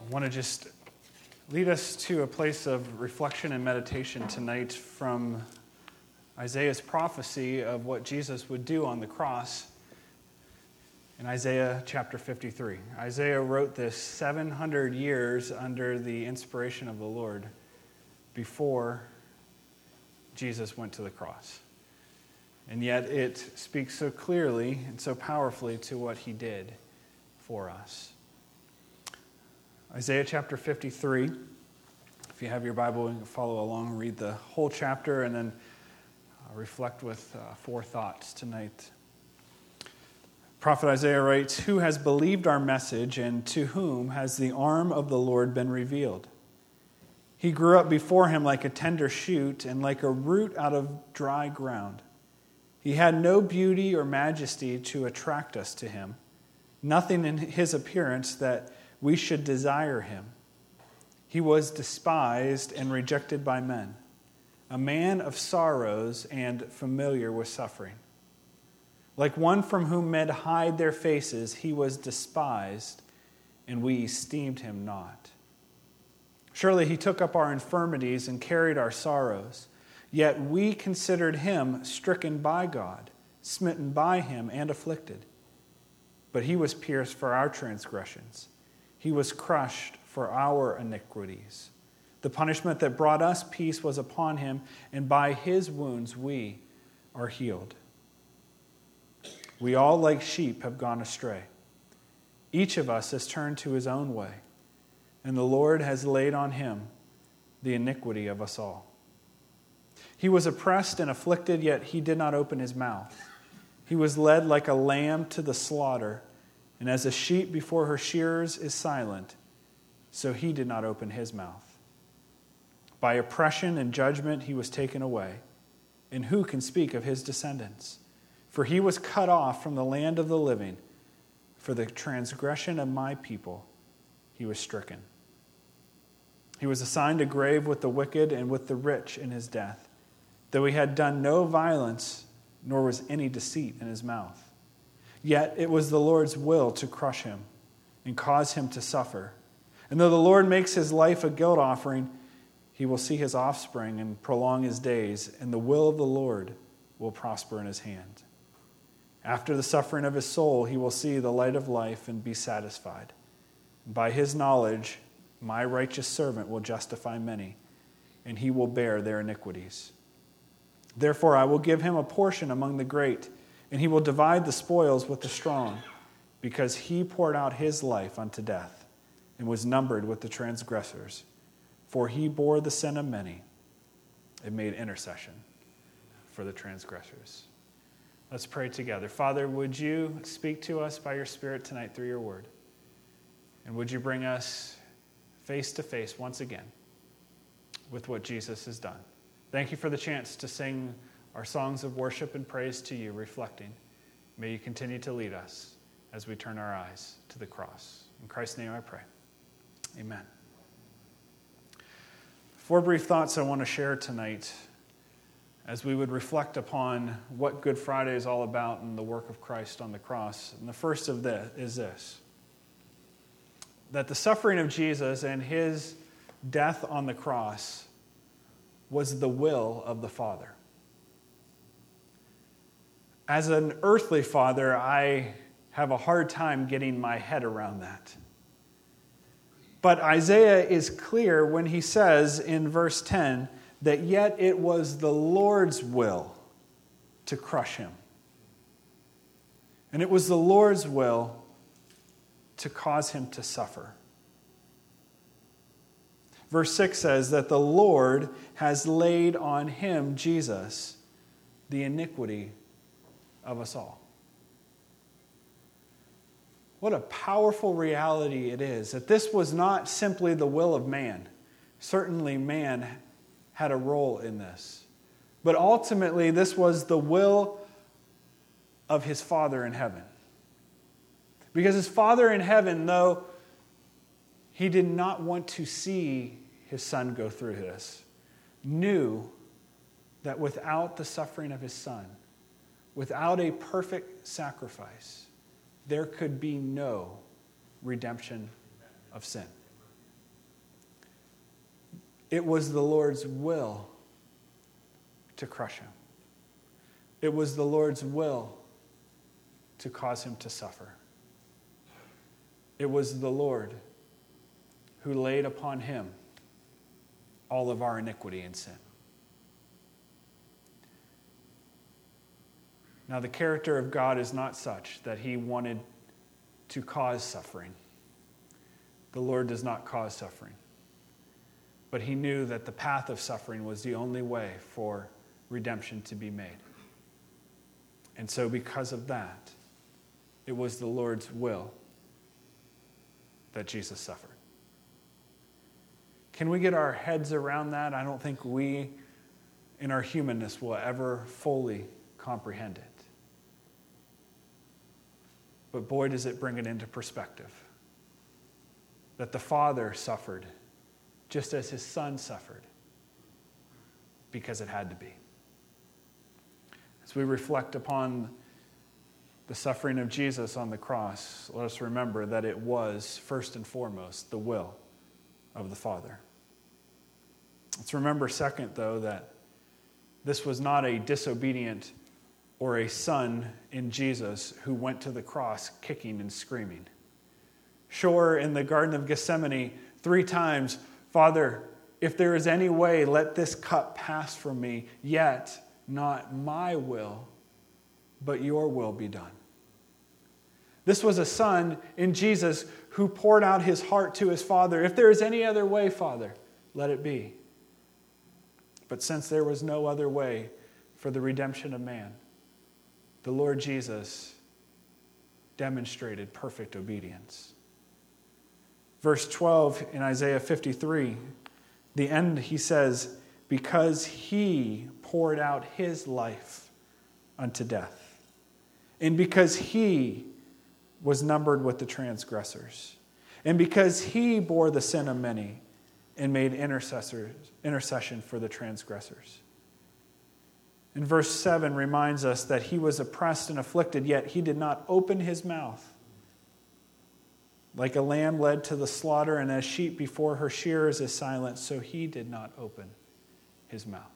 I want to just lead us to a place of reflection and meditation tonight from Isaiah's prophecy of what Jesus would do on the cross in Isaiah chapter 53. Isaiah wrote this 700 years under the inspiration of the Lord before Jesus went to the cross. And yet it speaks so clearly and so powerfully to what he did for us. Isaiah chapter 53. If you have your Bible, you can follow along, read the whole chapter, and then reflect with four thoughts tonight. Prophet Isaiah writes, "Who has believed our message, and to whom has the arm of the Lord been revealed? He grew up before him like a tender shoot, and like a root out of dry ground. He had no beauty or majesty to attract us to him, nothing in his appearance that we should desire him. He was despised and rejected by men, a man of sorrows and familiar with suffering. Like one from whom men hide their faces, he was despised, and we esteemed him not. Surely he took up our infirmities and carried our sorrows. Yet we considered him stricken by God, smitten by him, and afflicted. But he was pierced for our transgressions. He was crushed for our iniquities. The punishment that brought us peace was upon him, and by his wounds we are healed. We all like sheep have gone astray. Each of us has turned to his own way, and the Lord has laid on him the iniquity of us all. He was oppressed and afflicted, yet he did not open his mouth. He was led like a lamb to the slaughter, and as a sheep before her shearers is silent, so he did not open his mouth. By oppression and judgment he was taken away, and who can speak of his descendants? For he was cut off from the land of the living. For the transgression of my people he was stricken. He was assigned a grave with the wicked and with the rich in his death, though he had done no violence, nor was any deceit in his mouth. Yet it was the Lord's will to crush him and cause him to suffer. And though the Lord makes his life a guilt offering, he will see his offspring and prolong his days, and the will of the Lord will prosper in his hand. After the suffering of his soul, he will see the light of life and be satisfied. And by his knowledge, my righteous servant will justify many, and he will bear their iniquities. Therefore I will give him a portion among the great, and he will divide the spoils with the strong, because he poured out his life unto death, and was numbered with the transgressors. For he bore the sin of many, and made intercession for the transgressors." Let's pray together. Father, would you speak to us by your Spirit tonight through your word? And would you bring us face to face once again with what Jesus has done? Thank you for the chance to sing our songs of worship and praise to you, reflecting. May you continue to lead us as we turn our eyes to the cross. In Christ's name I pray. Amen. Four brief thoughts I want to share tonight as we would reflect upon what Good Friday is all about and the work of Christ on the cross. And the first of this is this: that the suffering of Jesus and his death on the cross was the will of the Father. As an earthly father, I have a hard time getting my head around that. But Isaiah is clear when he says in verse 10 that yet it was the Lord's will to crush him. And it was the Lord's will to cause him to suffer. Verse 6 says that the Lord has laid on him, Jesus, the iniquity of us all. What a powerful reality it is that this was not simply the will of man. Certainly man had a role in this. But ultimately this was the will of his Father in heaven. Because his Father in heaven, though he did not want to see his Son go through this, knew that without the suffering of his Son, without a perfect sacrifice, there could be no redemption of sin. It was the Lord's will to crush him. It was the Lord's will to cause him to suffer. It was the Lord who laid upon him all of our iniquity and sin. Now, the character of God is not such that he wanted to cause suffering. The Lord does not cause suffering. But he knew that the path of suffering was the only way for redemption to be made. And so because of that, it was the Lord's will that Jesus suffered. Can we get our heads around that? I don't think we, in our humanness, will ever fully comprehend it. But boy, does it bring it into perspective. That the Father suffered just as his Son suffered, because it had to be. As we reflect upon the suffering of Jesus on the cross, let us remember that it was, first and foremost, the will of the Father. Let's remember, second, though, that this was not a disobedient or a son in Jesus who went to the cross kicking and screaming. Sure, in the Garden of Gethsemane, 3 times, Father, if there is any way, let this cup pass from me, yet not my will, but your will be done. This was a son in Jesus who poured out his heart to his Father. If there is any other way, Father, let it be. But since there was no other way for the redemption of man, the Lord Jesus demonstrated perfect obedience. Verse 12 in Isaiah 53, the end, he says, because he poured out his life unto death, and because he was numbered with the transgressors, and because he bore the sin of many and made intercession for the transgressors. And verse 7 reminds us that he was oppressed and afflicted, yet he did not open his mouth. Like a lamb led to the slaughter, and as sheep before her shearers is silent, so he did not open his mouth.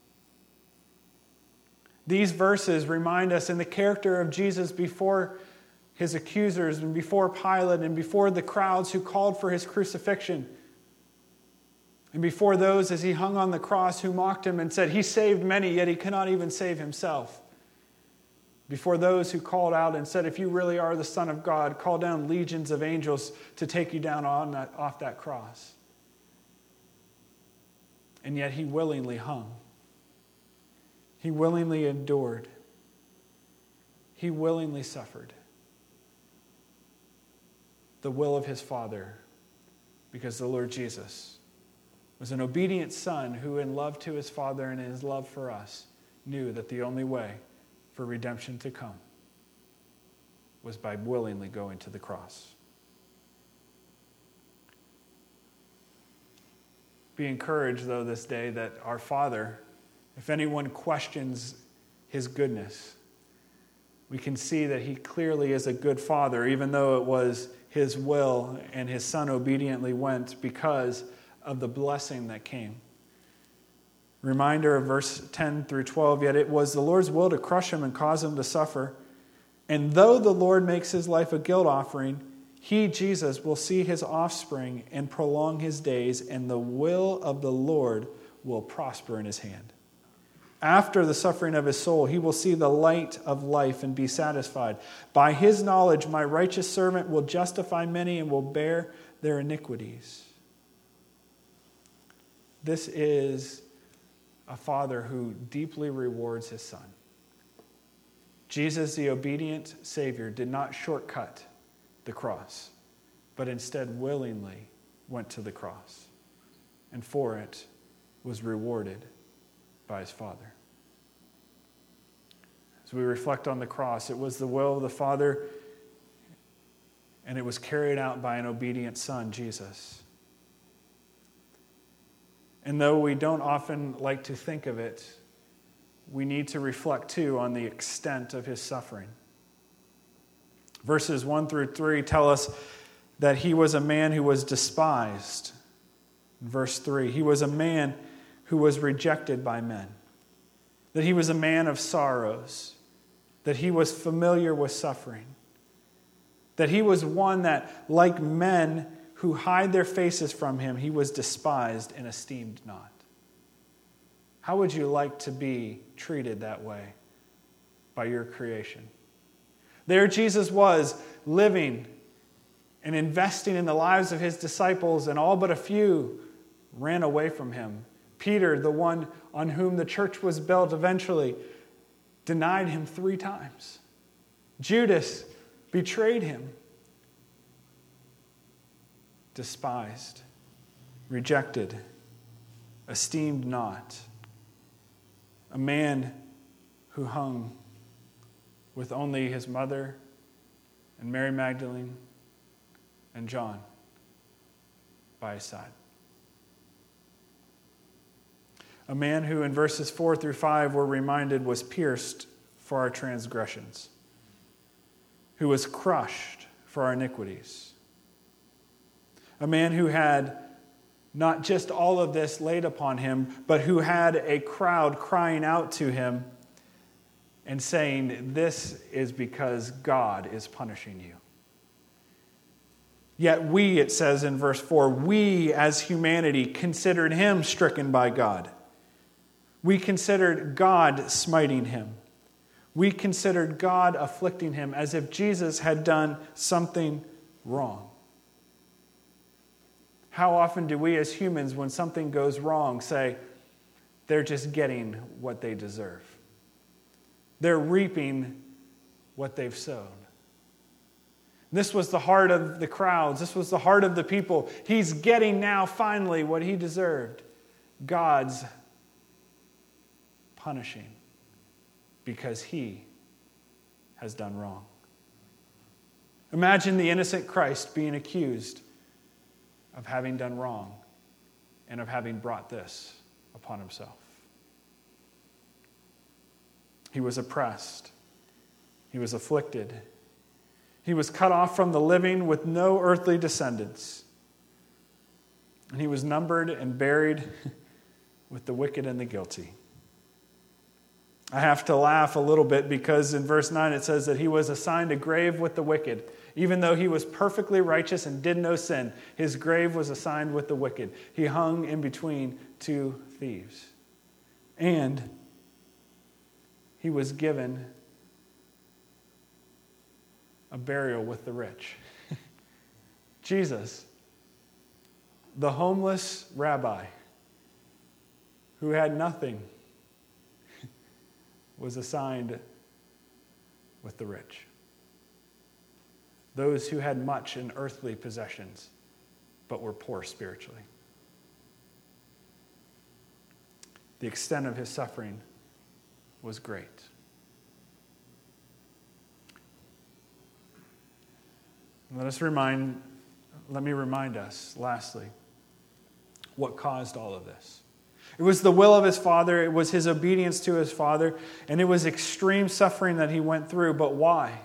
These verses remind us in the character of Jesus before his accusers and before Pilate and before the crowds who called for his crucifixion, and before those as he hung on the cross who mocked him and said, he saved many, yet he cannot even save himself. Before those who called out and said, if you really are the Son of God, call down legions of angels to take you down off that cross. And yet he willingly hung. He willingly endured. He willingly suffered the will of his Father, because the Lord Jesus was an obedient son who, in love to his Father and in his love for us, knew that the only way for redemption to come was by willingly going to the cross. Be encouraged, though, this day that our Father, if anyone questions his goodness, we can see that he clearly is a good Father, even though it was his will and his Son obediently went because of the blessing that came. Reminder of verse 10 through 12, yet it was the Lord's will to crush him and cause him to suffer. And though the Lord makes his life a guilt offering, he, Jesus, will see his offspring and prolong his days, and the will of the Lord will prosper in his hand. After the suffering of his soul, he will see the light of life and be satisfied. By his knowledge, my righteous servant will justify many and will bear their iniquities. This is a Father who deeply rewards his Son. Jesus, the obedient Savior, did not shortcut the cross, but instead willingly went to the cross, and for it was rewarded by his Father. As we reflect on the cross, it was the will of the Father, and it was carried out by an obedient Son, Jesus. And though we don't often like to think of it, we need to reflect too on the extent of his suffering. Verses 1 through 3 tell us that he was a man who was despised, In verse 3, he was a man who was rejected by men, that he was a man of sorrows, that he was familiar with suffering, that he was one that, like men who hide their faces from him, he was despised and esteemed not. How would you like to be treated that way by your creation? There Jesus was, living and investing in the lives of his disciples, and all but a few ran away from him. Peter, the one on whom the church was built eventually, denied him 3 times. Judas betrayed him. Despised, rejected, esteemed not. A man who hung with only his mother and Mary Magdalene and John by his side. A man who in verses 4 through 5 we're reminded was pierced for our transgressions, who was crushed for our iniquities. A man who had not just all of this laid upon him, but who had a crowd crying out to him and saying, "This is because God is punishing you." Yet we, it says in verse 4, we as humanity considered him stricken by God. We considered God smiting him. We considered God afflicting him as if Jesus had done something wrong. How often do we as humans, when something goes wrong, say, they're just getting what they deserve? They're reaping what they've sown. This was the heart of the crowds. This was the heart of the people. He's getting now finally what he deserved. God's punishing because he has done wrong. Imagine the innocent Christ being accused of having done wrong and of having brought this upon himself. He was oppressed. He was afflicted. He was cut off from the living with no earthly descendants. And he was numbered and buried with the wicked and the guilty. I have to laugh a little bit because in verse 9 it says that he was assigned a grave with the wicked. Even though he was perfectly righteous and did no sin, his grave was assigned with the wicked. He hung in between 2 thieves. And he was given a burial with the rich. Jesus, the homeless rabbi who had nothing, was assigned with the rich. Those who had much in earthly possessions, but were poor spiritually. The extent of his suffering was great. Let me remind us, lastly, what caused all of this. It was the will of his Father, it was his obedience to his Father, and it was extreme suffering that he went through. But why?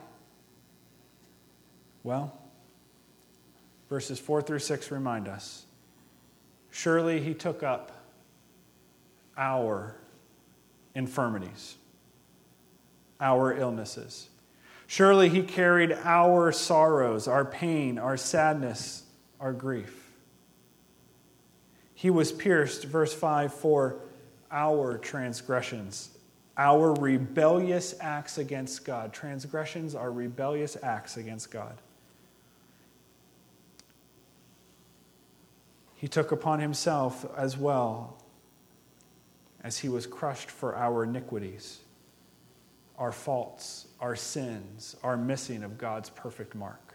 Well, verses 4 through 6 remind us. Surely he took up our infirmities, our illnesses. Surely he carried our sorrows, our pain, our sadness, our grief. He was pierced, verse 5, for our transgressions, our rebellious acts against God. Transgressions are rebellious acts against God. He took upon himself as well as he was crushed for our iniquities, our faults, our sins, our missing of God's perfect mark.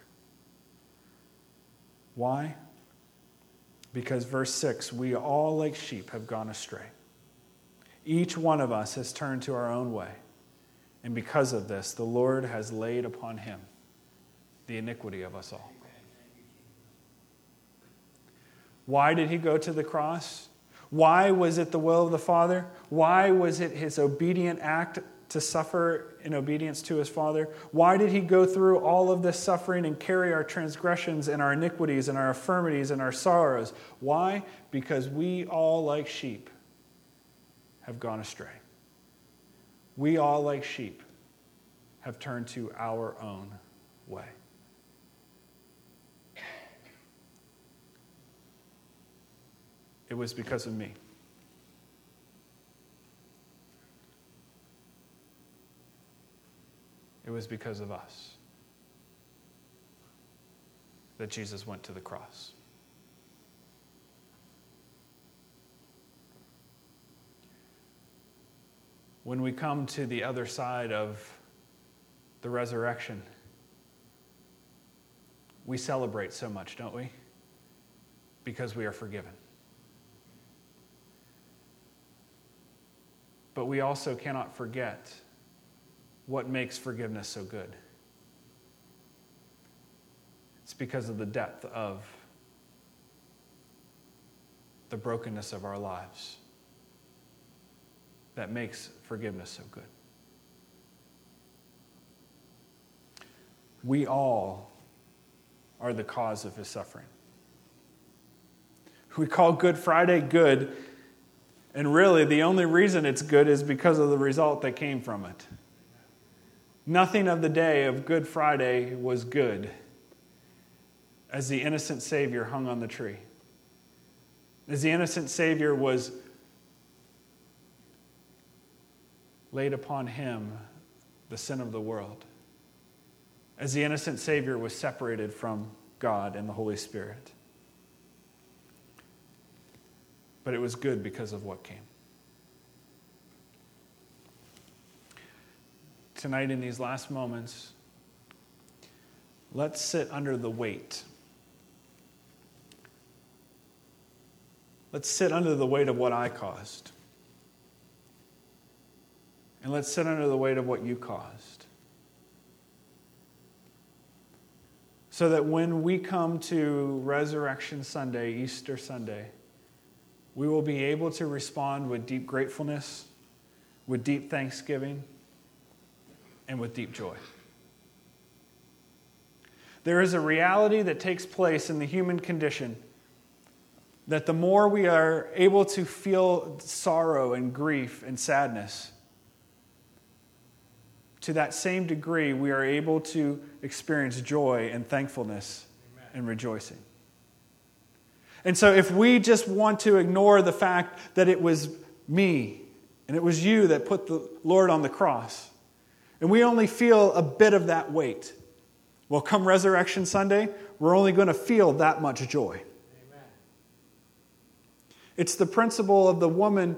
Why? Because verse 6, we all like sheep have gone astray. Each one of us has turned to our own way. And because of this, the Lord has laid upon him the iniquity of us all. Why did he go to the cross? Why was it the will of the Father? Why was it his obedient act to suffer in obedience to his Father? Why did he go through all of this suffering and carry our transgressions and our iniquities and our infirmities and our sorrows? Why? Because we all, like sheep, have gone astray. We all, like sheep, have turned to our own way. It was because of me. It was because of us that Jesus went to the cross. When we come to the other side of the resurrection, we celebrate so much, don't we? Because we are forgiven. But we also cannot forget what makes forgiveness so good. It's because of the depth of the brokenness of our lives that makes forgiveness so good. We all are the cause of his suffering. We call Good Friday good, and really the only reason it's good is because of the result that came from it. Nothing of the day of Good Friday was good as the innocent Savior hung on the tree. As the innocent Savior was laid upon him the sin of the world. As the innocent Savior was separated from God and the Holy Spirit. But it was good because of what came. Tonight, in these last moments, let's sit under the weight. Let's sit under the weight of what I caused. And let's sit under the weight of what you caused. So that when we come to Resurrection Sunday, Easter Sunday, we will be able to respond with deep gratefulness, with deep thanksgiving, and with deep joy. There is a reality that takes place in the human condition that the more we are able to feel sorrow and grief and sadness, to that same degree we are able to experience joy and thankfulness and rejoicing. And so if we just want to ignore the fact that it was me and it was you that put the Lord on the cross, and we only feel a bit of that weight, well, come Resurrection Sunday, we're only going to feel that much joy. Amen. It's the principle of the woman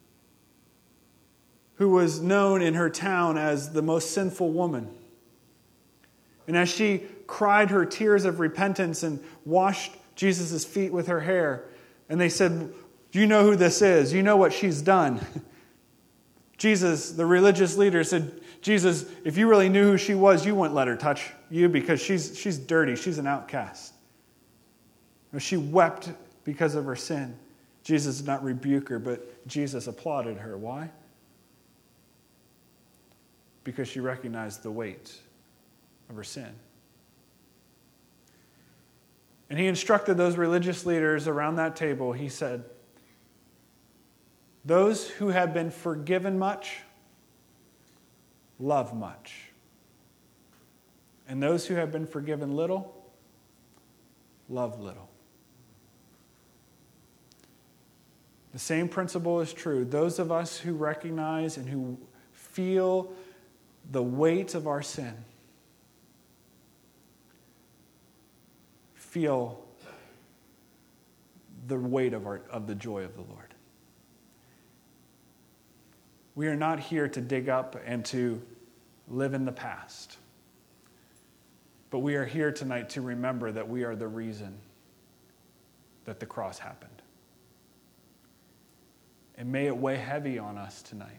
who was known in her town as the most sinful woman. And as she cried her tears of repentance and washed Jesus' feet with her hair, and they said, "Do you know who this is? You know what she's done?" Jesus, the religious leader, said, "Jesus, if you really knew who she was, you wouldn't let her touch you because she's dirty. She's an outcast." She wept because of her sin. Jesus did not rebuke her, but Jesus applauded her. Why? Because she recognized the weight of her sin. And he instructed those religious leaders around that table. He said, "Those who have been forgiven much, love much. And those who have been forgiven little, love little." The same principle is true. Those of us who recognize and who feel the weight of our sin feel the weight of the joy of the Lord. We are not here to dig up and to live in the past. But we are here tonight to remember that we are the reason that the cross happened. And may it weigh heavy on us tonight,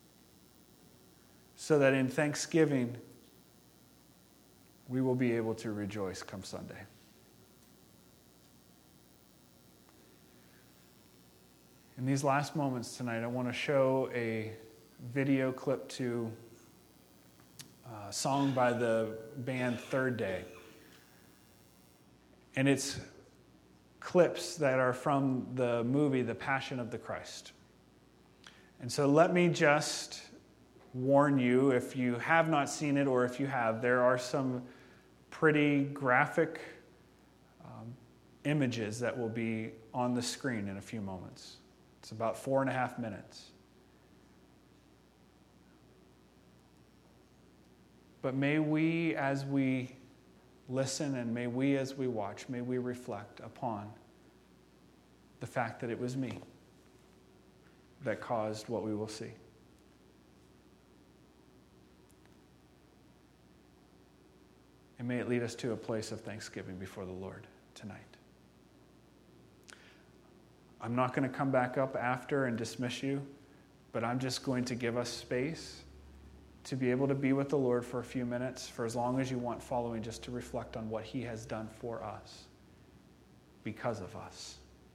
so that in thanksgiving, we will be able to rejoice come Sunday. In these last moments tonight, I want to show a video clip to a song by the band Third Day. And it's clips that are from the movie The Passion of the Christ. And so let me just warn you, if you have not seen it or if you have, there are some pretty graphic images that will be on the screen in a few moments. It's about 4.5 minutes. But may we, as we listen, and may we, as we watch, may we reflect upon the fact that it was me that caused what we will see. And may it lead us to a place of thanksgiving before the Lord tonight. I'm not going to come back up after and dismiss you, but I'm just going to give us space to be able to be with the Lord for a few minutes, for as long as you want following, just to reflect on what he has done for us, because of us.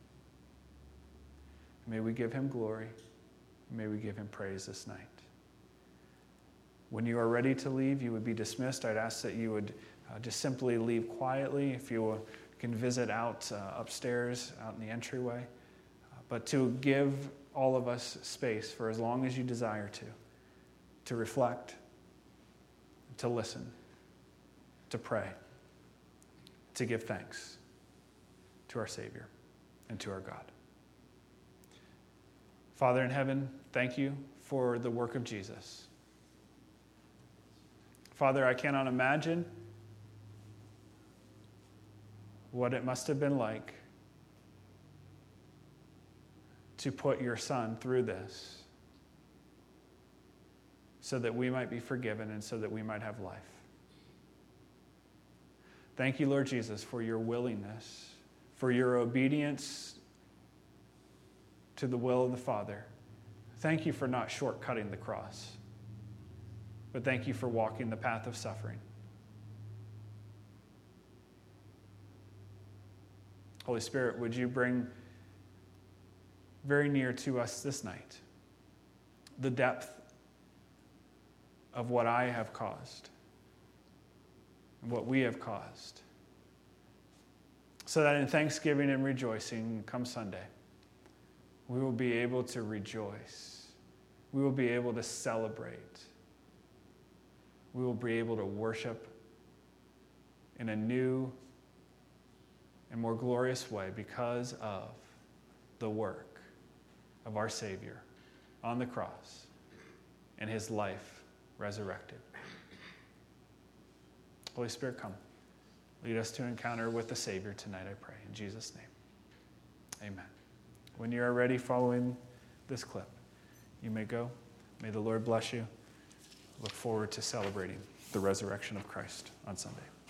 May we give him glory. May we give him praise this night. When you are ready to leave, you would be dismissed. I'd ask that you would just simply leave quietly. If you can visit out upstairs, out in the entryway. But to give all of us space for as long as you desire to reflect, to listen, to pray, to give thanks to our Savior and to our God. Father in heaven, thank you for the work of Jesus. Father, I cannot imagine what it must have been like to put your Son through this so that we might be forgiven and so that we might have life. Thank you, Lord Jesus, for your willingness, for your obedience to the will of the Father. Thank you for not shortcutting the cross, but thank you for walking the path of suffering. Holy Spirit, would you bring very near to us this night the depth of what I have caused and what we have caused, so that in thanksgiving and rejoicing come Sunday, we will be able to rejoice. We will be able to celebrate. We will be able to worship in a new and more glorious way because of the work of our Savior on the cross and his life resurrected. Holy Spirit, come. Lead us to encounter with the Savior tonight, I pray. In Jesus' name, amen. When you are ready following this clip, you may go. May the Lord bless you. Look forward to celebrating the resurrection of Christ on Sunday.